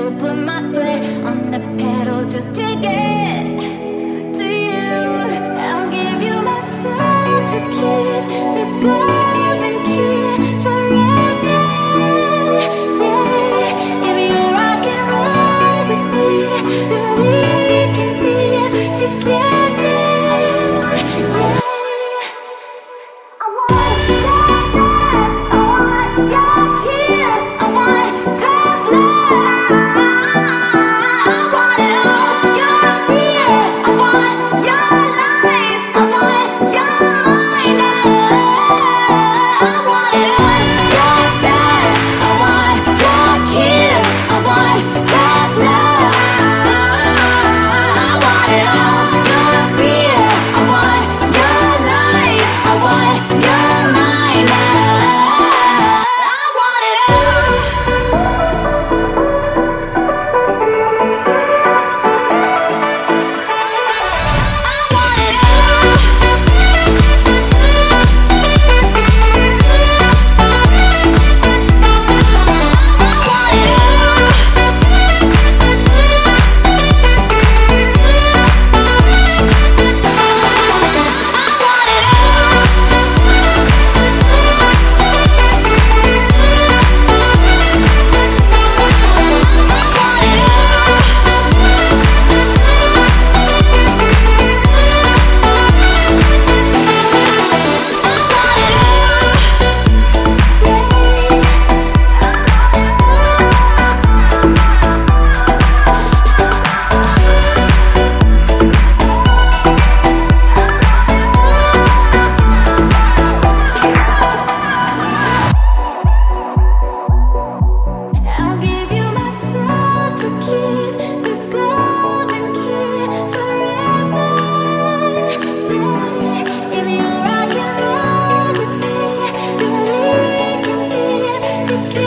will put my foot on the pedal just to get to you. I'll give you my soul to keep the golden key forever. Yeah, if you rock and roll with me, then we can be together. Yeah. I want your love, I want your kiss, I want tough love. I want it all, your fear, I want your lies, I want your mind. I want it all, your touch, I want your kiss, I want tough love. I want it all, your fear, I want your lies, I want your mind. I want it all. I want it all. I'll give you my soul to keep the golden key forever. Yeah, if you rock and roll with me, then we can be together.